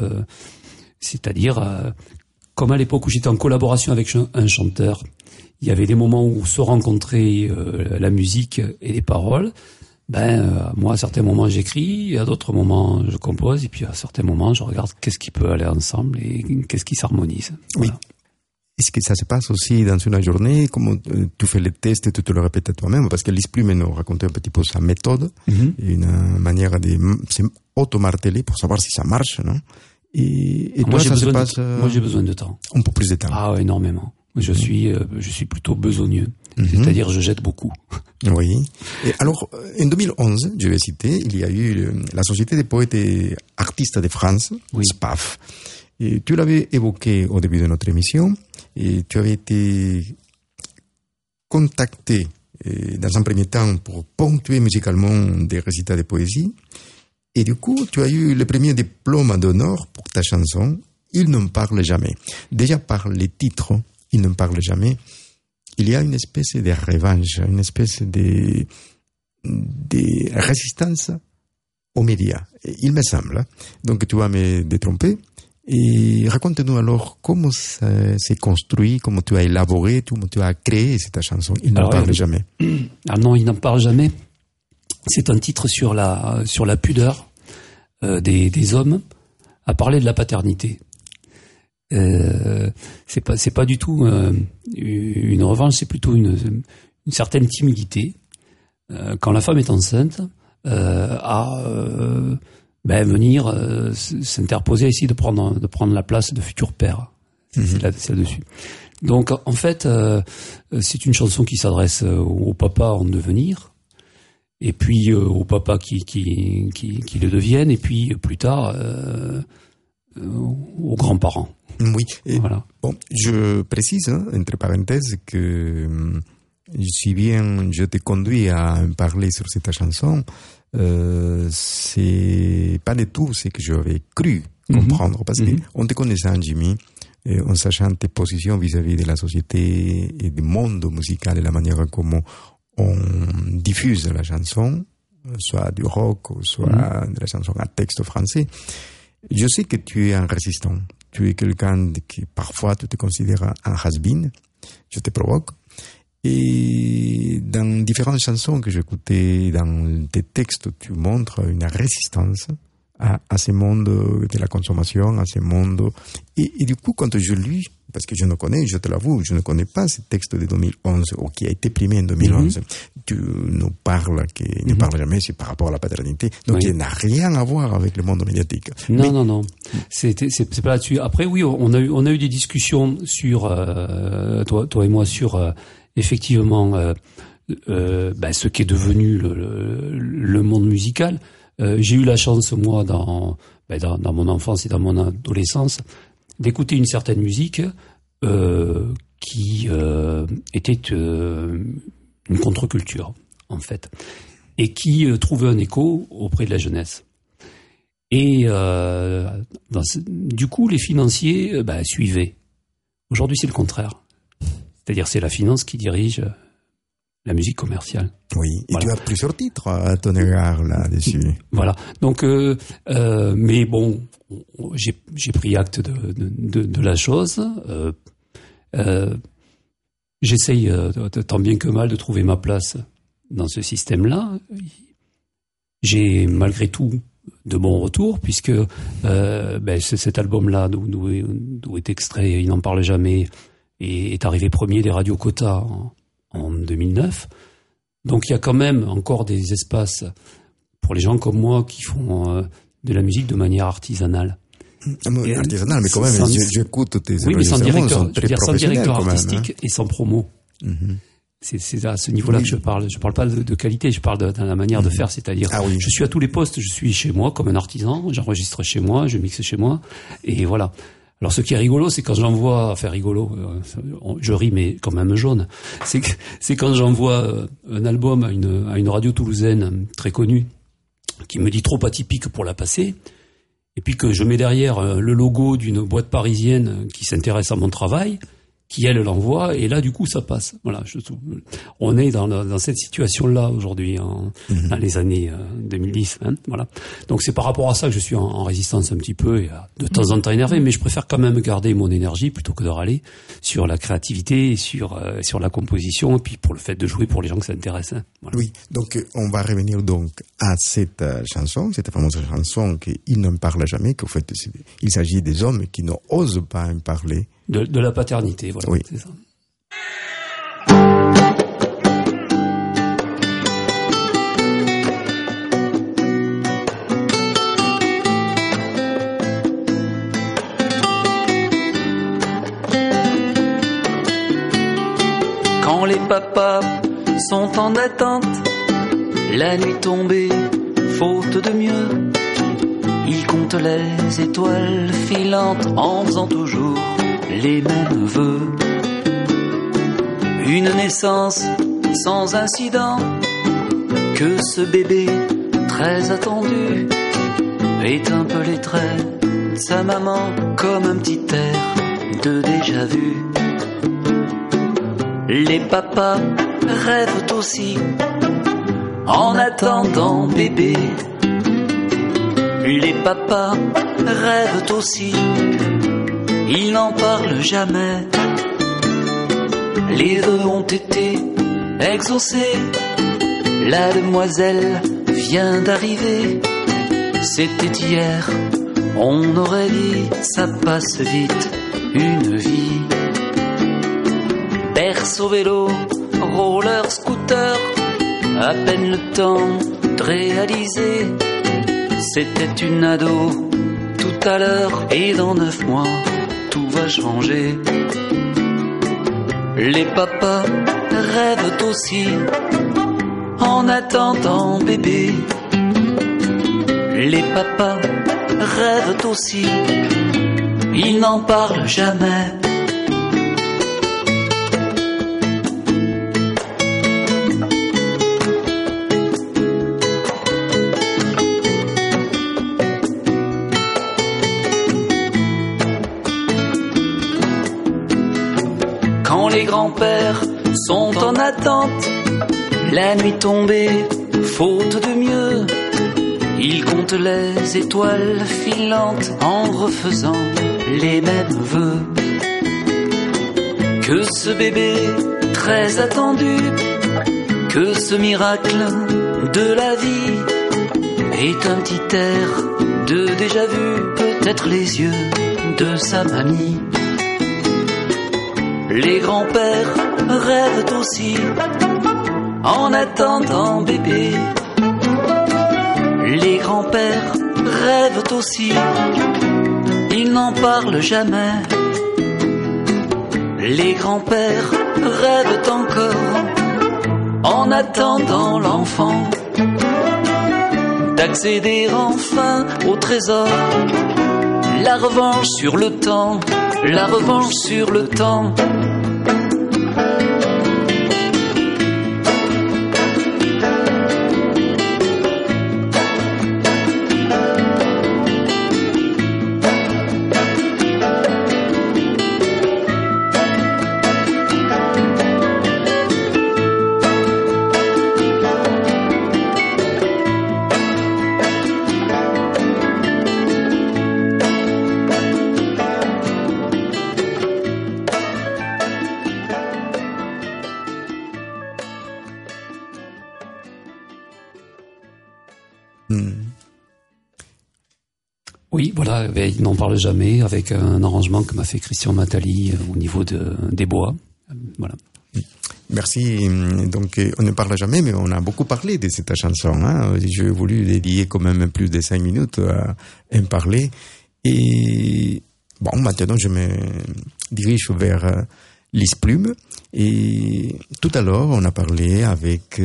c'est-à-dire comme à l'époque où j'étais en collaboration avec un chanteur. Il y avait des moments où se rencontraient la musique et les paroles. Moi, à certains moments, j'écris, à d'autres moments, je compose, et puis à certains moments, je regarde qu'est-ce qui peut aller ensemble et qu'est-ce qui s'harmonise. Voilà. Oui. Est-ce que ça se passe aussi dans une journée? Comment tu fais les tests et tu te le répètes à toi-même? Parce que Lise Plume nous racontait un petit peu sa méthode, une manière de auto-marteler pour savoir si ça marche, non? Et moi, toi, ça se passe... Moi, j'ai besoin de temps. Un peu plus de temps. Ah, énormément. Je suis plutôt besogneux. C'est-à-dire, je jette beaucoup. Oui. Et alors, en 2011, je vais citer, il y a eu la Société des poètes et artistes de France, oui. SPAF. Et tu l'avais évoqué au début de notre émission, et tu avais été contacté dans un premier temps pour ponctuer musicalement des récitals de poésie. Et du coup, tu as eu le premier diplôme d'honneur pour ta chanson, Il ne me parle jamais. Déjà par les titres, Il ne me parle jamais, il y a une espèce de revanche, une espèce de résistance aux médias, il me semble. Donc tu vas me détromper. Et raconte-nous alors comment ça s'est construit, comment tu as élaboré, comment tu as créé cette chanson. Il n'en parle jamais. Ah non, Il n'en parle jamais. C'est un titre sur la pudeur des hommes à parler de la paternité. C'est pas du tout une revanche, c'est plutôt une certaine timidité quand la femme est enceinte à venir s'interposer, essayer de prendre la place de futur père. C'est là-dessus. Donc en fait c'est une chanson qui s'adresse au papa en devenir et puis aux papas qui le deviennent et puis plus tard aux grands-parents. Oui. Et voilà. Bon, je précise, entre parenthèses, que si bien je te conduis à parler sur cette chanson, c'est pas du tout ce que j'avais cru comprendre, parce que on te connaissant, Jimmy, en sachant tes positions vis-à-vis de la société et du monde musical et la manière comment on diffuse la chanson, soit du rock, ou soit de la chanson à texte français. Je sais que tu es un résistant. Tu es quelqu'un qui, parfois, tu te considères un has-been. Je te provoque. Et dans différentes chansons que j'écoutais, dans tes textes, tu montres une résistance à ce monde de la consommation, à ce monde. Et du coup, quand je lis, parce que je te l'avoue, je ne connais pas ce texte de 2011, ou qui a été primé en 2011. Tu nous parles, qu'il ne parle jamais, c'est par rapport à la paternité. Donc, il n'a rien à voir avec le monde médiatique. Non. C'est pas là-dessus. Après, oui, on a eu des discussions sur, toi et moi, sur, effectivement, ce qui est devenu le monde musical. J'ai eu la chance, moi, dans mon enfance et dans mon adolescence, d'écouter une certaine musique qui était une contre-culture, en fait, et qui trouvait un écho auprès de la jeunesse. Et du coup, les financiers suivaient. Aujourd'hui, c'est le contraire. C'est-à-dire, c'est la finance qui dirige la musique commerciale. Oui, et voilà. Tu as plusieurs titres à ton égard là-dessus. Voilà. Donc, mais bon, j'ai pris acte de la chose. J'essaye tant bien que mal de trouver ma place dans ce système-là. J'ai malgré tout de bons retours, puisque cet album-là, d'où est extrait « Il n'en parle jamais », est arrivé premier des radios quotas en 2009. Donc il y a quand même encore des espaces pour les gens comme moi qui font de la musique de manière artisanale. Artisanale, mais quand même, j'écoute tes oui, mais sans directeur quand même, artistique et sans promo. Mm-hmm. C'est à ce niveau-là que je parle. Je parle pas de qualité, je parle de la manière de faire, c'est-à-dire je suis à tous les postes, je suis chez moi comme un artisan, j'enregistre chez moi, je mixe chez moi, et voilà. Alors ce qui est rigolo, c'est quand j'envoie, je ris mais quand même jaune, c'est quand j'envoie un album à une radio toulousaine très connue, qui me dit trop atypique pour la passer, et puis que je mets derrière le logo d'une boîte parisienne qui s'intéresse à mon travail, qui elle l'envoie, et là du coup ça passe. Voilà, on est dans cette situation-là aujourd'hui, dans les années 2010. Voilà. Donc c'est par rapport à ça que je suis en résistance un petit peu, et de temps en temps énervé, mais je préfère quand même garder mon énergie plutôt que de râler sur la créativité, sur la composition, et puis pour le fait de jouer pour les gens que ça intéresse. Voilà. Oui, donc on va revenir donc à cette chanson, cette fameuse chanson qu'il n'en parle jamais, qu'en fait il s'agit des hommes qui n'osent pas en parler. De la paternité, voilà, oui. C'est ça. Quand les papas sont en attente, la nuit tombée, faute de mieux, ils comptent les étoiles filantes en faisant toujours les mêmes vœux. Une naissance sans incident, que ce bébé très attendu éteint un peu les traits de sa maman comme un petit air de déjà vu. Les papas rêvent aussi en attendant bébé. Les papas rêvent aussi, ils n'en parlent jamais. Les vœux ont été exaucés, la demoiselle vient d'arriver. C'était hier, on aurait dit, ça passe vite, une vie. Berceau, vélo, roller, scooter, à peine le temps de réaliser. C'était une ado tout à l'heure, et dans 9 mois, tout va changer. Les papas rêvent aussi en attendant bébé. Les papas rêvent aussi, ils n'en parlent jamais. Quand les grands-pères sont en attente, la nuit tombée, faute de mieux, ils comptent les étoiles filantes en refaisant les mêmes vœux. Que ce bébé très attendu, que ce miracle de la vie est un petit air de déjà vu, peut-être les yeux de sa mamie. Les grands-pères rêvent aussi en attendant bébé. Les grands-pères rêvent aussi, ils n'en parlent jamais. Les grands-pères rêvent encore en attendant l'enfant, d'accéder enfin au trésor. La revanche sur le temps, la revanche sur le temps. Oui, voilà, il n'en parle jamais, avec un arrangement que m'a fait Christian Matali au niveau des bois. Voilà. Merci. Donc, on ne parle jamais, mais on a beaucoup parlé de cette chanson. Hein. J'ai voulu dédier quand même plus de 5 minutes à en parler. Et bon, maintenant, je me dirige vers Lise Plume. Et tout à l'heure, on a parlé avec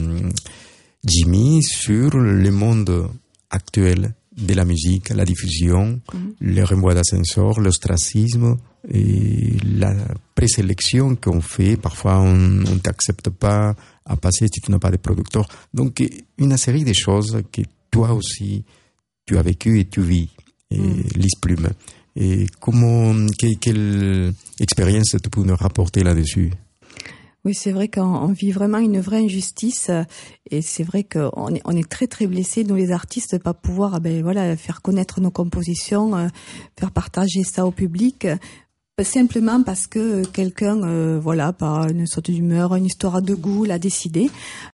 Jimmy sur le monde actuel de la musique, la diffusion, le rembois d'ascenseur, l'ostracisme et la présélection qu'on fait. Parfois, on ne t'accepte pas à passer si tu n'as pas de producteur. Donc, une série de choses que toi aussi, tu as vécu et tu vis, Lise Plume. Et quelle expérience tu peux nous rapporter là-dessus? Oui, c'est vrai qu'on vit vraiment une vraie injustice et c'est vrai qu'on est très très blessés, nous les artistes, de pas pouvoir faire connaître nos compositions, faire partager ça au public, simplement parce que quelqu'un, par une sorte d'humeur, une histoire de goût, l'a décidé.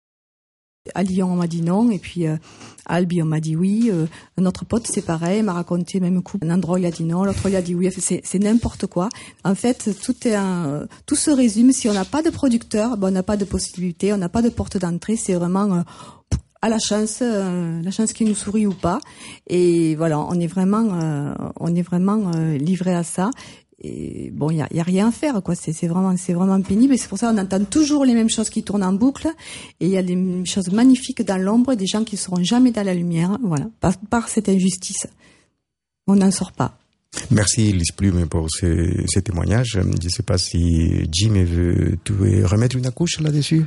À Lyon, on m'a dit non, et puis à Albi, on m'a dit oui. Notre pote, c'est pareil, m'a raconté même coup. Un endroit, il a dit non, l'autre, il a dit oui. C'est n'importe quoi. En fait, tout se résume. Si on n'a pas de producteur, on n'a pas de possibilité, on n'a pas de porte d'entrée. C'est vraiment à la chance qui nous sourit ou pas. Et voilà, on est vraiment livré à ça. Et bon, il y a rien à faire, quoi. C'est vraiment pénible. Et c'est pour ça qu'on entend toujours les mêmes choses qui tournent en boucle. Et il y a des choses magnifiques dans l'ombre, des gens qui seront jamais dans la lumière. Voilà. Par cette injustice. On n'en sort pas. Merci, Lise Plume, pour ce témoignage. Je ne sais pas si Jim tu veux remettre une couche là-dessus?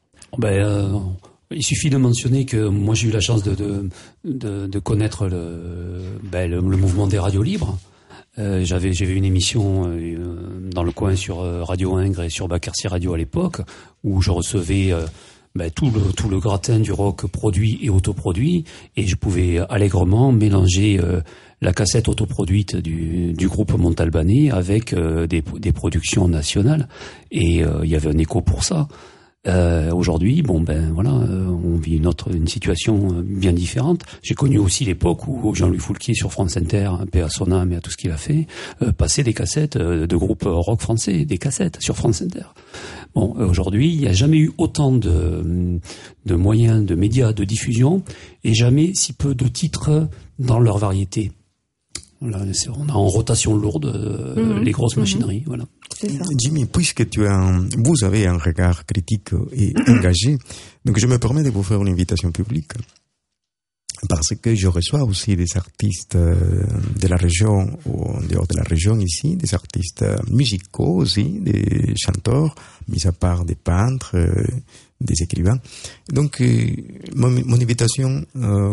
Il suffit de mentionner que moi, j'ai eu la chance de connaître le mouvement des radios libres. J'avais une émission dans le coin sur Radio Ingres et sur Bacarcy Radio à l'époque où je recevais tout le gratin du rock produit et autoproduit, et je pouvais allègrement mélanger la cassette autoproduite du groupe Montalbanais avec des productions nationales, et il y avait un écho pour ça. Aujourd'hui, on vit une situation bien différente. J'ai connu aussi l'époque où Jean-Louis Foulquier sur France Inter, paix à son âme et à tout ce qu'il a fait, passait des cassettes de groupes rock français, des cassettes sur France Inter. Bon, aujourd'hui, il n'y a jamais eu autant de moyens, de médias, de diffusion, et jamais si peu de titres dans leur variété. Là, on a en rotation lourde les grosses machineries, voilà. Jimmy, puisque vous avez un regard critique et engagé, donc je me permets de vous faire une invitation publique, parce que je reçois aussi des artistes de la région ou en dehors de la région ici, des artistes musicaux aussi, des chanteurs, mis à part des peintres, des écrivains. Donc, mon invitation,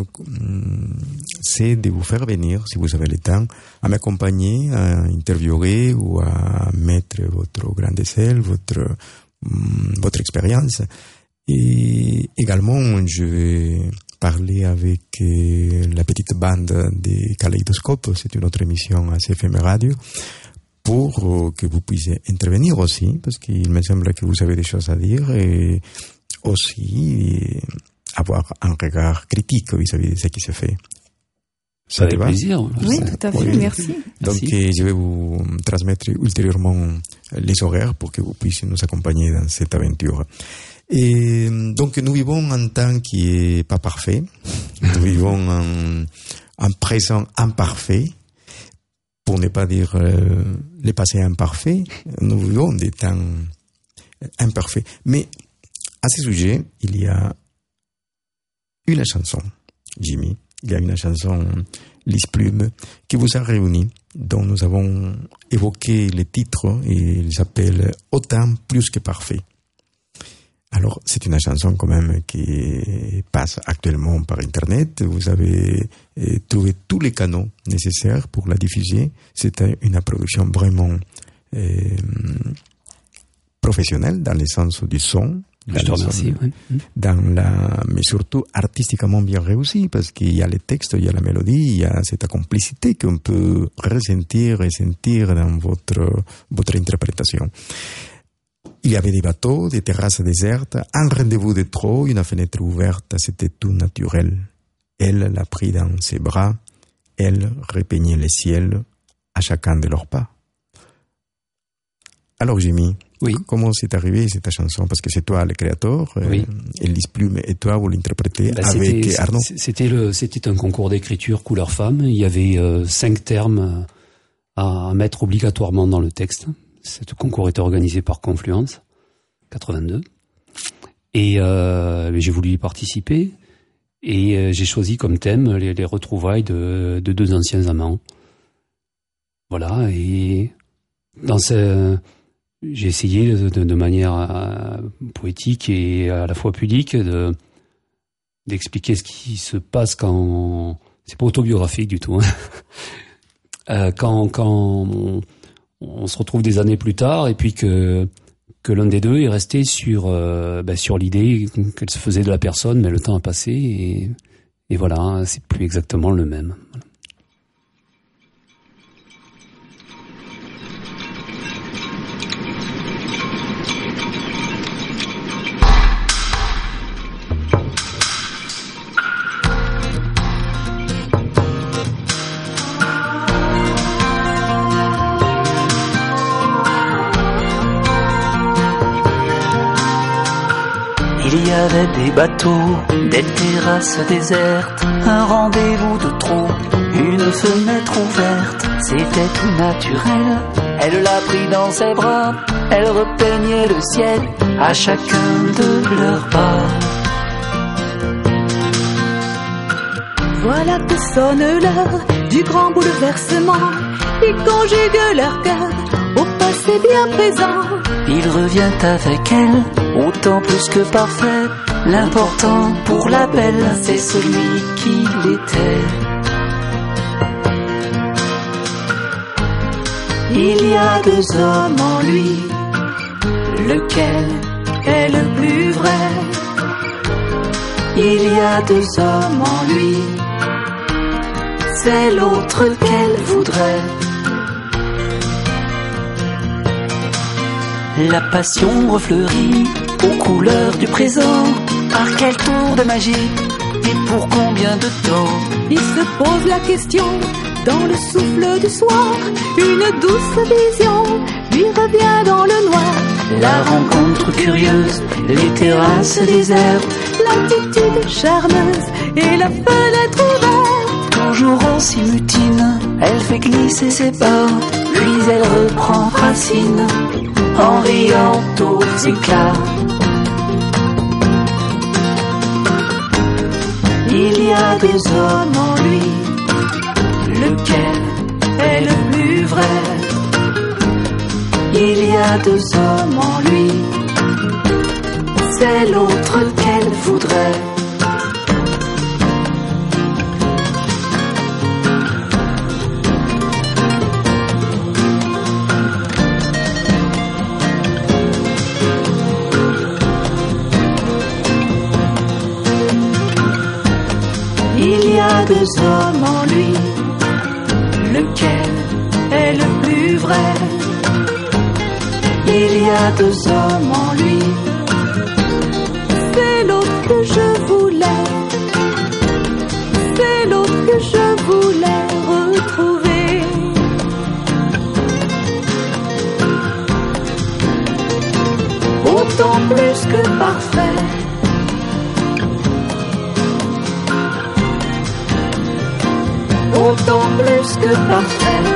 c'est de vous faire venir, si vous avez le temps, à m'accompagner, à interviewer ou à mettre votre grain de sel, votre expérience. Et également, je vais parler avec la petite bande des Kaléidoscopes, c'est une autre émission à CFM Radio, pour que vous puissiez intervenir aussi, parce qu'il me semble que vous avez des choses à dire, et aussi avoir un regard critique vis-à-vis de ce qui se fait. Ça fait plaisir. Oui, tout à fait, oui. Merci. Donc, je vais vous transmettre ultérieurement les horaires pour que vous puissiez nous accompagner dans cette aventure. Et donc, nous vivons un temps qui est pas parfait. Nous vivons un présent imparfait, pour ne pas dire le passé imparfait. Nous vivons des temps imparfaits. Mais à ce sujet, il y a une chanson, Jimmy. Il y a une chanson, Lise Plume, qui vous a réunis, dont nous avons évoqué les titres et ils s'appellent « Autant plus que parfait ». Alors, c'est une chanson quand même qui passe actuellement par Internet. Vous avez trouvé tous les canaux nécessaires pour la diffuser. C'est une production vraiment professionnelle dans le sens du son. Je te remercie. Mais surtout artistiquement bien réussi, parce qu'il y a les textes, il y a la mélodie, il y a cette complicité qu'on peut ressentir et sentir dans votre interprétation. Il y avait des bateaux, des terrasses désertes, un rendez-vous de trop, une fenêtre ouverte, c'était tout naturel. Elle l'a pris dans ses bras, elle repeignait le ciel à chacun de leurs pas. Alors Jimmy, oui. Comment c'est arrivé cette chanson? Parce que c'est toi le créateur, oui. Lise Plume et toi vous l'interprétez avec Arnaud. C'était un concours d'écriture couleur femme, il y avait 5 termes à mettre obligatoirement dans le texte. Ce concours était organisé par Confluence 82 et j'ai voulu y participer et j'ai choisi comme thème les retrouvailles de 2 anciens amants. Voilà, et j'ai essayé de manière poétique et à la fois pudique d'expliquer ce qui se passe quand c'est pas autobiographique du tout. Quand on se retrouve des années plus tard et puis que l'un des deux est resté sur l'idée qu'elle se faisait de la personne, mais le temps a passé et voilà, c'est plus exactement le même. Voilà. Il y avait des bateaux, des terrasses désertes, un rendez-vous de trop, une fenêtre ouverte. C'était tout naturel, elle l'a pris dans ses bras, elle repeignait le ciel à chacun de leurs pas. Voilà que sonne l'heure du grand bouleversement, ils conjuguent leur cœur au passé bien présent. Il revient avec elle, autant plus que parfait. L'important pour la belle, c'est celui qu'il était. Il y a 2 hommes en lui, lequel est le plus vrai? Il y a 2 hommes en lui, c'est l'autre qu'elle voudrait. La passion refleurit aux couleurs du présent. Par quel tour de magie et pour combien de temps? Il se pose la question dans le souffle du soir. Une douce vision lui revient dans le noir. La rencontre curieuse, les terrasses désertes, l'attitude charmeuse et la fenêtre ouverte. Toujours en simultine, elle fait glisser ses pas, puis elle reprend racine en riant aux éclats. Il y a 2 hommes en lui, lequel est le plus vrai? Il y a 2 hommes en lui, c'est l'autre qu'elle voudrait. Il y a 2 hommes en lui, lequel est le plus vrai? Il y a 2 hommes en lui, c'est l'autre que je voulais, c'est l'autre que je voulais retrouver. Autant plus que parfait, autant plus que parfait.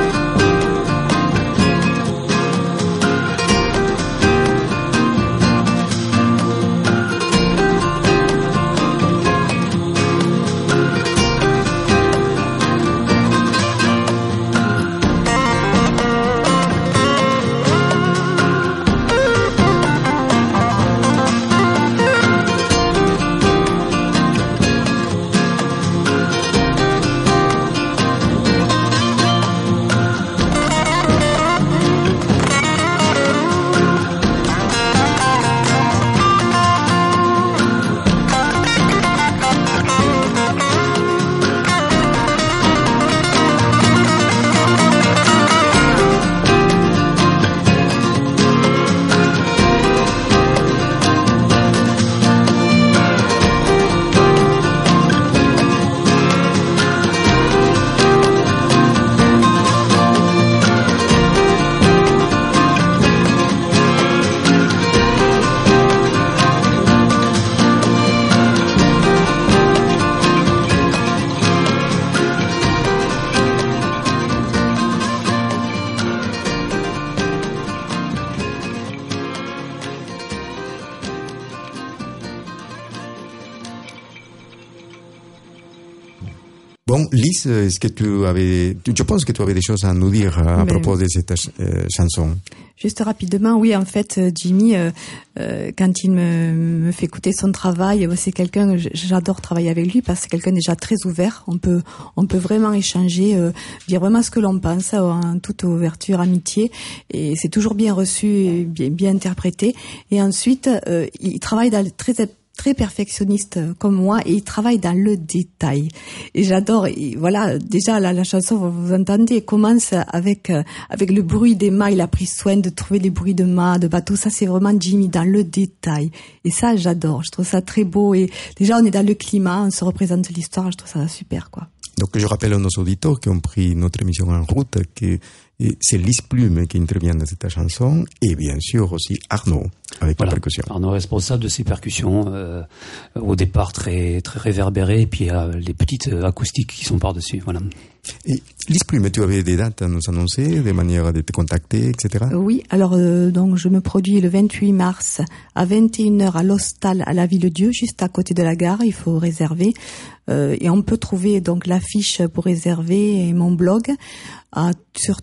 Bon, Lise, est-ce que je pense que tu avais des choses à nous dire à propos de cette chanson. Juste rapidement, oui, en fait, Jimmy, quand il me fait écouter son travail, c'est quelqu'un, j'adore travailler avec lui parce que c'est quelqu'un déjà très ouvert. On peut vraiment échanger, dire vraiment ce que l'on pense, en toute ouverture, amitié, et c'est toujours bien reçu, et bien interprété. Et ensuite, il travaille très perfectionniste comme moi, et il travaille dans le détail. Et j'adore. Et voilà, déjà la chanson, vous entendez, commence avec le bruit des mâts. Il a pris soin de trouver les bruits de mâts, de bateaux. Ça, c'est vraiment Jimmy dans le détail. Et ça, j'adore. Je trouve ça très beau. Et déjà, on est dans le climat, on se représente l'histoire. Je trouve ça super, quoi. Donc, je rappelle à nos auditeurs qui ont pris notre émission en route que c'est Lise Plume qui intervient dans cette chanson, et bien sûr aussi Arnaud avec la percussion. Arnaud est responsable de ces percussions, au départ très très réverbérées, et puis les petites acoustiques qui sont par-dessus. Voilà. Et Lise Plume, tu avais des dates à nous annoncer, des manières de te contacter, etc. Oui, alors donc je me produis le 28 mars à 21h à l'Hostal à la Ville-Dieu, juste à côté de la gare. Il faut réserver. Et on peut trouver donc l'affiche pour réserver et mon blog sur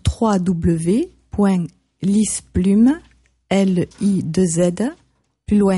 www.lisplume, L-I-2-Z, plus loin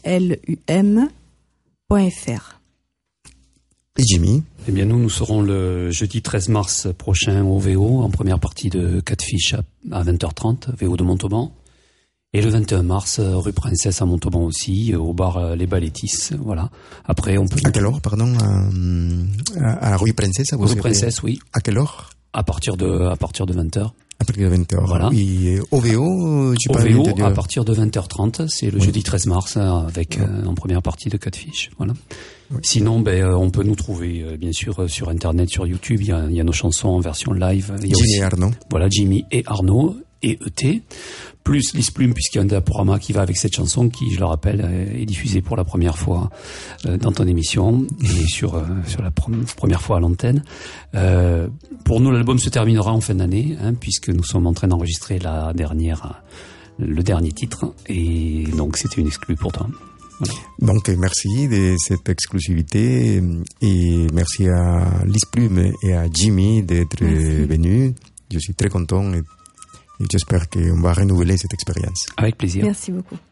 P-L-U-M.fr. Et Jimmy? Eh bien, nous serons le jeudi 13 mars prochain au VO, en première partie de Catfish à 20h30, VO de Montauban. Et le 21 mars, rue Princesse à Montauban aussi, au bar Les Balettis, voilà. Après, on peut... À quelle heure, pardon? À rue Princesse? Rue Princesse, oui. À quelle heure? À partir de 20h. À partir de 20h. Voilà. Et OVO, tu parles OVO, à partir de 20h30, c'est le jeudi 13 mars, avec, en première partie de Catfish, voilà. Oui. Sinon, on peut nous trouver, bien sûr, sur Internet, sur YouTube, il y a nos chansons en version live. Jimmy et Arnaud. Voilà, Jimmy et Arnaud. Et ET, plus Lise Plume, puisqu'il y a un diaporama qui va avec cette chanson qui, je le rappelle, est diffusée pour la première fois dans ton émission et sur la première fois à l'antenne. Pour nous, l'album se terminera en fin d'année, puisque nous sommes en train d'enregistrer le dernier titre, et donc c'était une exclue pour toi. Voilà. Donc merci de cette exclusivité, et merci à Lise Plume et à Jimmy d'être venus. Je suis très content et j'espère qu'on va renouveler cette expérience. Avec plaisir. Merci beaucoup.